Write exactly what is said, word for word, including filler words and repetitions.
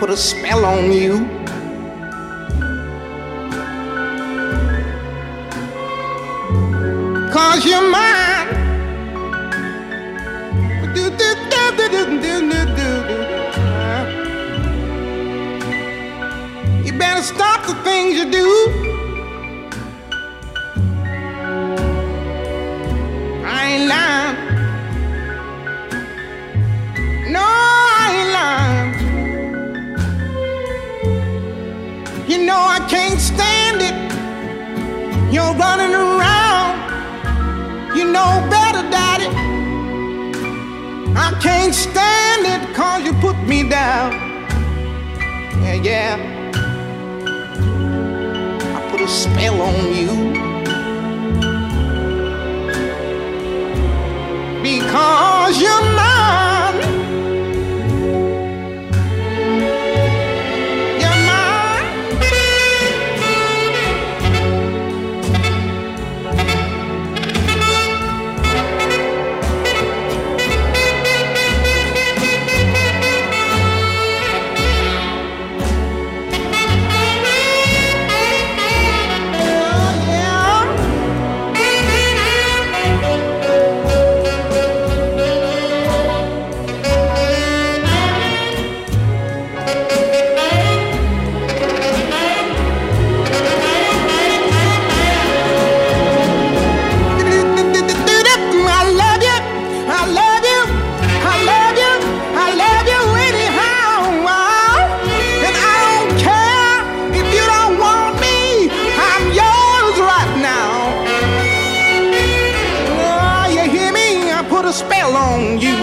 put a spell on you. Cause you're mine. Do, do, do, do, do, do, do, do. You better stop the things you do. I ain't lying. No, I ain't lying. You know I can't stand it. You're running around. You know better, Daddy. I can't stand it cause you put me down. Yeah, yeah. I put a spell on you. Because you're mine. Spell on you.